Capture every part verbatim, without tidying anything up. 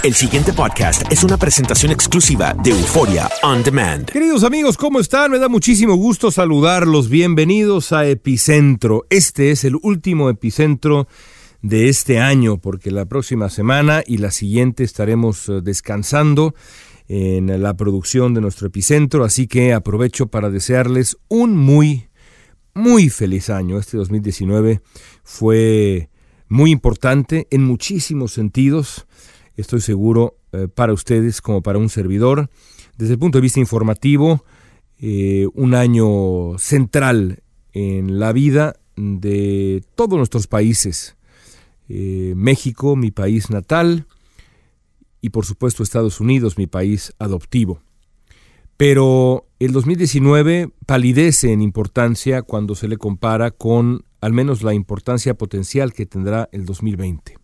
El siguiente podcast es una presentación exclusiva de Euforia On Demand. Queridos amigos, ¿cómo están? Me da muchísimo gusto saludarlos. Bienvenidos a Epicentro. Este es el último Epicentro de este año, porque la próxima semana y la siguiente estaremos descansando en la producción de nuestro Epicentro, así que aprovecho para desearles un muy, muy feliz año. Este dos mil diecinueve fue muy importante en muchísimos sentidos. Estoy seguro eh, para ustedes como para un servidor. Desde el punto de vista informativo, eh, un año central en la vida de todos nuestros países. Eh, México, mi país natal, y por supuesto Estados Unidos, mi país adoptivo. Pero el dos mil diecinueve palidece en importancia cuando se le compara con al menos la importancia potencial que tendrá el dos mil veinte.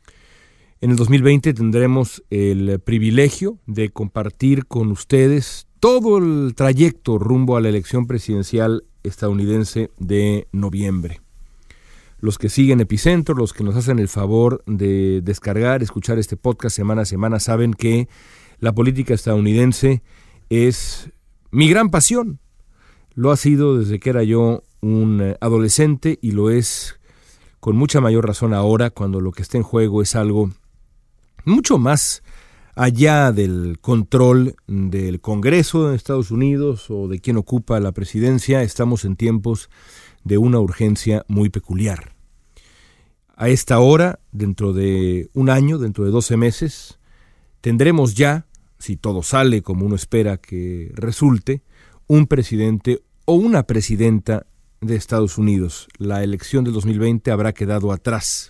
En el dos mil veinte tendremos el privilegio de compartir con ustedes todo el trayecto rumbo a la elección presidencial estadounidense de noviembre. Los que siguen Epicentro, los que nos hacen el favor de descargar, escuchar este podcast semana a semana, saben que la política estadounidense es mi gran pasión. Lo ha sido desde que era yo un adolescente y lo es con mucha mayor razón ahora, cuando lo que está en juego es algo mucho más allá del control del Congreso de Estados Unidos o de quien ocupa la presidencia. Estamos en tiempos de una urgencia muy peculiar. A esta hora, dentro de un año, dentro de doce meses, tendremos ya, si todo sale como uno espera que resulte, un presidente o una presidenta de Estados Unidos. La elección del dos mil veinte habrá quedado atrás.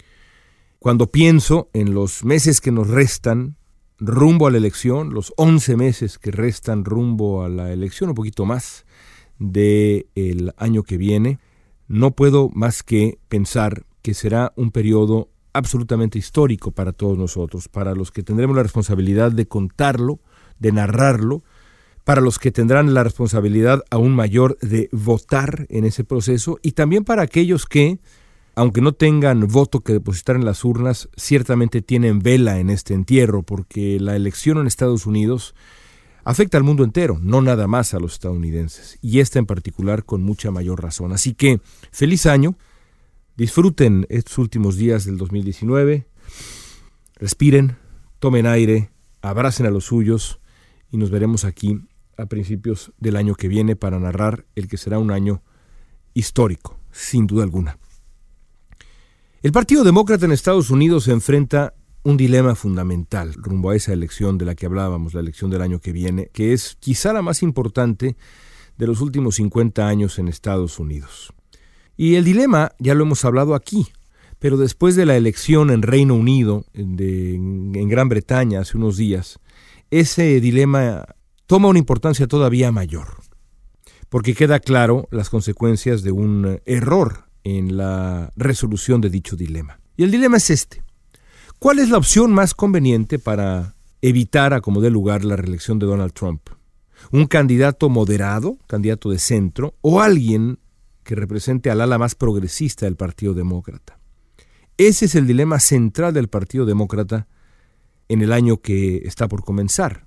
Cuando pienso en los meses que nos restan rumbo a la elección, los once meses que restan rumbo a la elección, un poquito más del año que viene, no puedo más que pensar que será un periodo absolutamente histórico para todos nosotros, para los que tendremos la responsabilidad de contarlo, de narrarlo, para los que tendrán la responsabilidad aún mayor de votar en ese proceso, y también para aquellos que, aunque no tengan voto que depositar en las urnas, ciertamente tienen vela en este entierro, porque la elección en Estados Unidos afecta al mundo entero, no nada más a los estadounidenses, y esta en particular con mucha mayor razón. Así que, feliz año, disfruten estos últimos días del dos mil diecinueve, respiren, tomen aire, abracen a los suyos, y nos veremos aquí a principios del año que viene para narrar el que será un año histórico, sin duda alguna. El Partido Demócrata en Estados Unidos se enfrenta un dilema fundamental rumbo a esa elección de la que hablábamos, la elección del año que viene, que es quizá la más importante de los últimos cincuenta años en Estados Unidos. Y el dilema ya lo hemos hablado aquí, pero después de la elección en Reino Unido, de, en Gran Bretaña hace unos días, ese dilema toma una importancia todavía mayor, porque queda claro las consecuencias de un error en la resolución de dicho dilema. Y el dilema es este: ¿cuál es la opción más conveniente para evitar a como dé lugar la reelección de Donald Trump? ¿Un candidato moderado, candidato de centro, o alguien que represente al ala más progresista del Partido Demócrata? Ese es el dilema central del Partido Demócrata en el año que está por comenzar.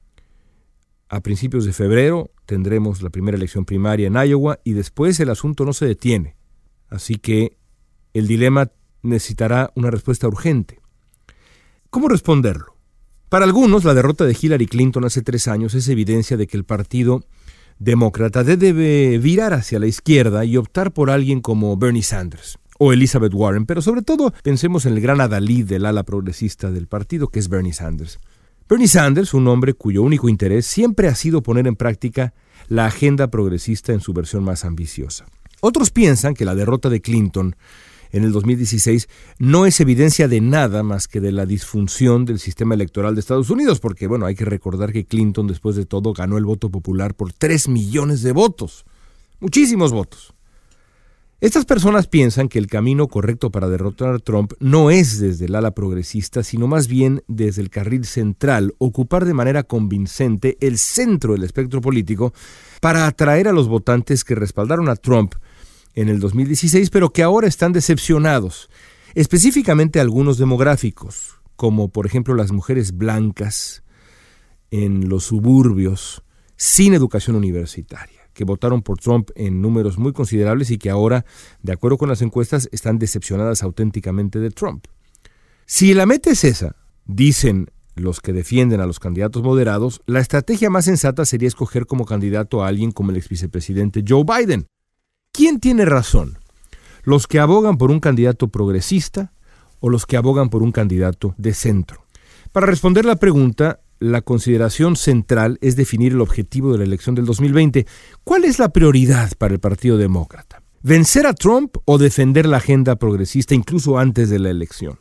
A principios de febrero tendremos la primera elección primaria en Iowa y después el asunto no se detiene. Así que el dilema necesitará una respuesta urgente. ¿Cómo responderlo? Para algunos, la derrota de Hillary Clinton hace tres años es evidencia de que el Partido Demócrata debe virar hacia la izquierda y optar por alguien como Bernie Sanders o Elizabeth Warren, pero sobre todo pensemos en el gran adalid del ala progresista del partido, que es Bernie Sanders. Bernie Sanders, un hombre cuyo único interés siempre ha sido poner en práctica la agenda progresista en su versión más ambiciosa. Otros piensan que la derrota de Clinton en el dos mil dieciséis no es evidencia de nada más que de la disfunción del sistema electoral de Estados Unidos, porque, bueno, hay que recordar que Clinton, después de todo, ganó el voto popular por tres millones de votos. Muchísimos votos. Estas personas piensan que el camino correcto para derrotar a Trump no es desde el ala progresista, sino más bien desde el carril central, ocupar de manera convincente el centro del espectro político para atraer a los votantes que respaldaron a Trump en el dos mil dieciséis, pero que ahora están decepcionados, específicamente algunos demográficos, como por ejemplo las mujeres blancas en los suburbios sin educación universitaria, que votaron por Trump en números muy considerables y que ahora, de acuerdo con las encuestas, están decepcionadas auténticamente de Trump. Si la meta es esa, dicen los que defienden a los candidatos moderados, la estrategia más sensata sería escoger como candidato a alguien como el exvicepresidente Joe Biden. ¿Quién tiene razón? ¿Los que abogan por un candidato progresista o los que abogan por un candidato de centro? Para responder la pregunta, la consideración central es definir el objetivo de la elección del dos mil veinte. ¿Cuál es la prioridad para el Partido Demócrata? ¿Vencer a Trump o defender la agenda progresista incluso antes de la elección?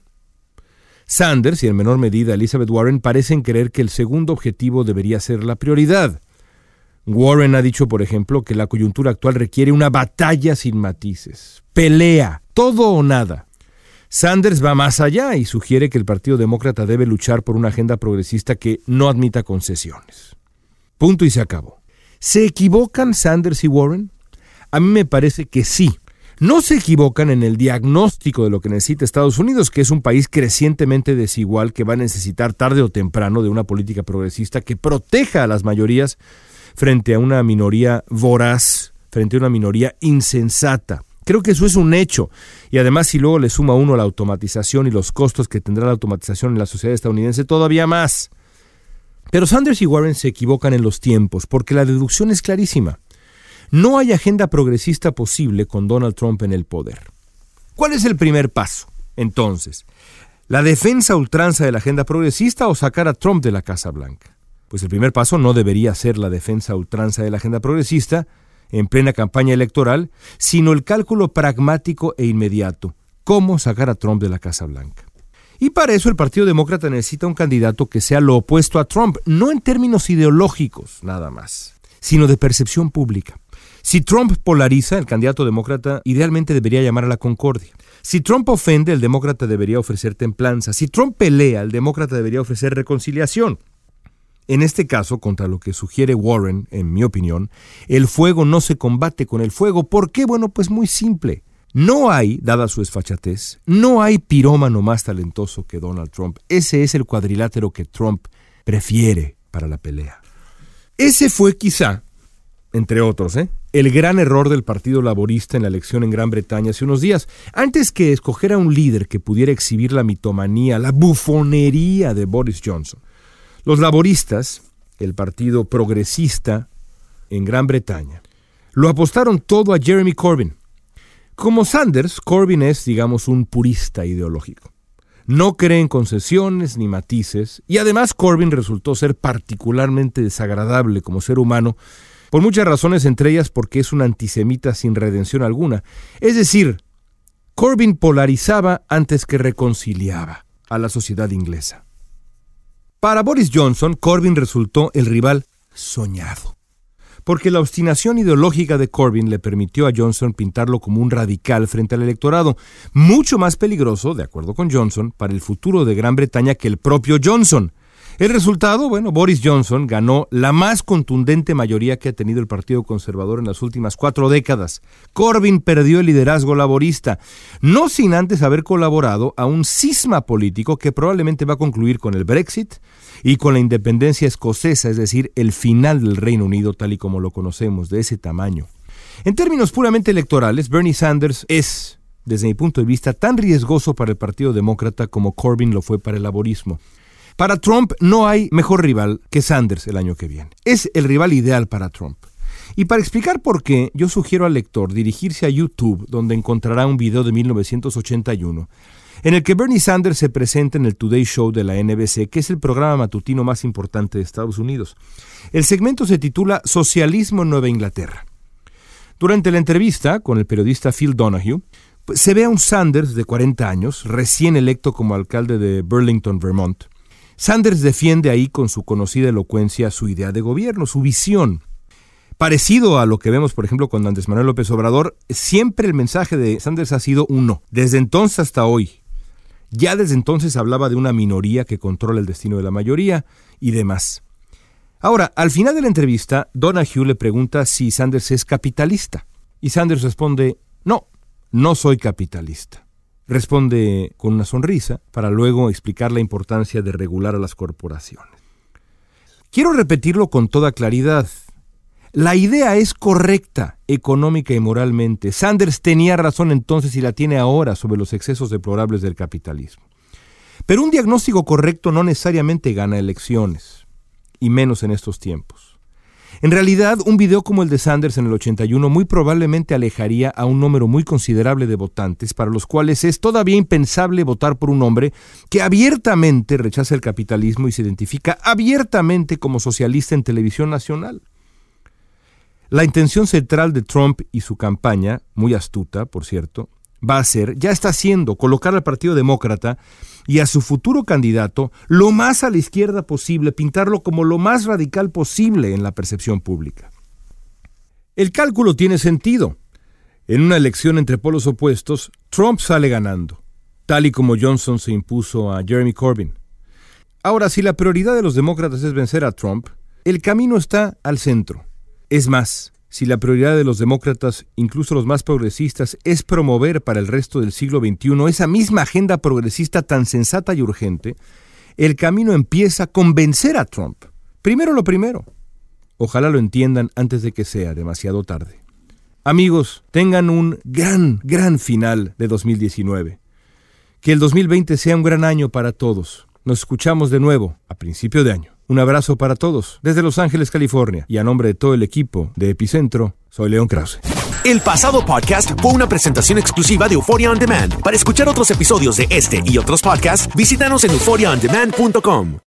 Sanders y en menor medida Elizabeth Warren parecen creer que el segundo objetivo debería ser la prioridad. Warren ha dicho, por ejemplo, que la coyuntura actual requiere una batalla sin matices, pelea, todo o nada. Sanders va más allá y sugiere que el Partido Demócrata debe luchar por una agenda progresista que no admita concesiones. Punto y se acabó. ¿Se equivocan Sanders y Warren? A mí me parece que sí. No se equivocan en el diagnóstico de lo que necesita Estados Unidos, que es un país crecientemente desigual que va a necesitar tarde o temprano de una política progresista que proteja a las mayorías frente a una minoría voraz, frente a una minoría insensata. Creo que eso es un hecho. Y además, si luego le suma uno la automatización y los costos que tendrá la automatización en la sociedad estadounidense, todavía más. Pero Sanders y Warren se equivocan en los tiempos, porque la deducción es clarísima. No hay agenda progresista posible con Donald Trump en el poder. ¿Cuál es el primer paso, entonces? ¿La defensa a ultranza de la agenda progresista o sacar a Trump de la Casa Blanca? Pues el primer paso no debería ser la defensa a ultranza de la agenda progresista en plena campaña electoral, sino el cálculo pragmático e inmediato. ¿Cómo sacar a Trump de la Casa Blanca? Y para eso el Partido Demócrata necesita un candidato que sea lo opuesto a Trump, no en términos ideológicos nada más, sino de percepción pública. Si Trump polariza, el candidato demócrata idealmente debería llamar a la concordia. Si Trump ofende, el demócrata debería ofrecer templanza. Si Trump pelea, el demócrata debería ofrecer reconciliación. En este caso, contra lo que sugiere Warren, en mi opinión, el fuego no se combate con el fuego. ¿Por qué? Bueno, pues muy simple. No hay, dada su desfachatez, no hay pirómano más talentoso que Donald Trump. Ese es el cuadrilátero que Trump prefiere para la pelea. Ese fue quizá, entre otros, ¿eh? el gran error del Partido Laborista en la elección en Gran Bretaña hace unos días. Antes que escoger a un líder que pudiera exhibir la mitomanía, la bufonería de Boris Johnson, los laboristas, el partido progresista en Gran Bretaña, lo apostaron todo a Jeremy Corbyn. Como Sanders, Corbyn es, digamos, un purista ideológico. No cree en concesiones ni matices, y además Corbyn resultó ser particularmente desagradable como ser humano, por muchas razones, entre ellas porque es un antisemita sin redención alguna. Es decir, Corbyn polarizaba antes que reconciliaba a la sociedad inglesa. Para Boris Johnson, Corbyn resultó el rival soñado, porque la obstinación ideológica de Corbyn le permitió a Johnson pintarlo como un radical frente al electorado, mucho más peligroso, de acuerdo con Johnson, para el futuro de Gran Bretaña que el propio Johnson. El resultado, bueno, Boris Johnson ganó la más contundente mayoría que ha tenido el Partido Conservador en las últimas cuatro décadas. Corbyn perdió el liderazgo laborista, no sin antes haber colaborado a un cisma político que probablemente va a concluir con el Brexit y con la independencia escocesa, es decir, el final del Reino Unido tal y como lo conocemos, de ese tamaño. En términos puramente electorales, Bernie Sanders es, desde mi punto de vista, tan riesgoso para el Partido Demócrata como Corbyn lo fue para el laborismo. Para Trump no hay mejor rival que Sanders el año que viene. Es el rival ideal para Trump. Y para explicar por qué, yo sugiero al lector dirigirse a YouTube, donde encontrará un video de mil novecientos ochenta y uno, en el que Bernie Sanders se presenta en el Today Show de la N B C, que es el programa matutino más importante de Estados Unidos. El segmento se titula Socialismo en Nueva Inglaterra. Durante la entrevista con el periodista Phil Donahue, pues, se ve a un Sanders de cuarenta años, recién electo como alcalde de Burlington, Vermont. Sanders defiende ahí con su conocida elocuencia su idea de gobierno, su visión. Parecido a lo que vemos, por ejemplo, con Andrés Manuel López Obrador, siempre el mensaje de Sanders ha sido uno, desde entonces hasta hoy. Ya desde entonces hablaba de una minoría que controla el destino de la mayoría y demás. Ahora, al final de la entrevista, Donahue le pregunta si Sanders es capitalista. Y Sanders responde, no, no soy capitalista. Responde con una sonrisa para luego explicar la importancia de regular a las corporaciones. Quiero repetirlo con toda claridad. La idea es correcta, económica y moralmente. Sanders tenía razón entonces y la tiene ahora sobre los excesos deplorables del capitalismo. Pero un diagnóstico correcto no necesariamente gana elecciones, y menos en estos tiempos. En realidad, un video como el de Sanders en el ochenta y uno muy probablemente alejaría a un número muy considerable de votantes para los cuales es todavía impensable votar por un hombre que abiertamente rechaza el capitalismo y se identifica abiertamente como socialista en televisión nacional. La intención central de Trump y su campaña, muy astuta, por cierto, va a ser, ya está haciendo, colocar al Partido Demócrata y a su futuro candidato lo más a la izquierda posible, pintarlo como lo más radical posible en la percepción pública. El cálculo tiene sentido. En una elección entre polos opuestos, Trump sale ganando, tal y como Johnson se impuso a Jeremy Corbyn. Ahora, si la prioridad de los demócratas es vencer a Trump, el camino está al centro. Es más, si la prioridad de los demócratas, incluso los más progresistas, es promover para el resto del siglo veintiuno esa misma agenda progresista tan sensata y urgente, el camino empieza con vencer a Trump. Primero lo primero. Ojalá lo entiendan antes de que sea demasiado tarde. Amigos, tengan un gran, gran final de dos mil diecinueve. Que el dos mil veinte sea un gran año para todos. Nos escuchamos de nuevo a principio de año. Un abrazo para todos desde Los Ángeles, California, y a nombre de todo el equipo de Epicentro, soy León Krause. El pasado podcast fue una presentación exclusiva de Euphoria On Demand. Para escuchar otros episodios de este y otros podcasts, visítanos en euphoria on demand punto com.